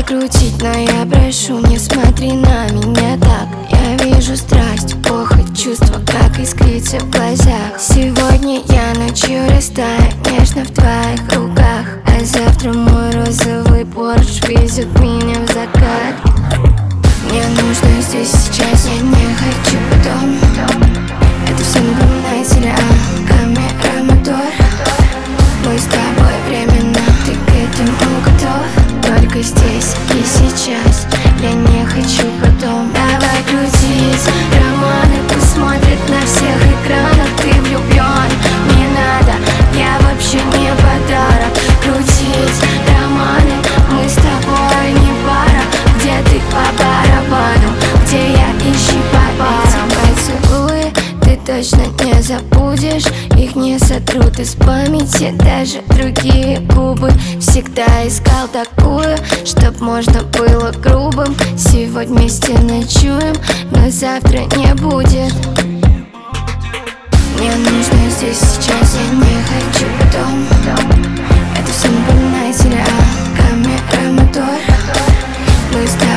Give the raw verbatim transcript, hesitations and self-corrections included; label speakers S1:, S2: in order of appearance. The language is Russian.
S1: крутить, но я прошу, не смотри на меня так. Я вижу страсть, похоть, чувства, как искрится в глазах. Сегодня я ночью растаю нежно в твоих руках, а завтра мой розовый Порш везет меня в закат. Мне нужно здесь сейчас, я не хочу потом. Это все напоминает сериал, камера, мотор. Мы с тобой временно, ты к этому готов? Только здесь и сейчас, я не хочу потом. Давай крутить романы, пусть смотрят на всех экранах. Ты влюблен, не надо, я вообще не подарок. Крутить романы, мы с тобой не пара. Где ты по барабану, где я, ищи по парам. Поцелуи ты точно не забудешь, их не сотрут из памяти даже другие губы. Всегда искал такую, чтоб можно было грубым. Сегодня вместе ночуем, но завтра не будет. Мне нужно здесь сейчас, я не хочу потом. Это все напоминает сериал, камера, мотор. Мы с тобой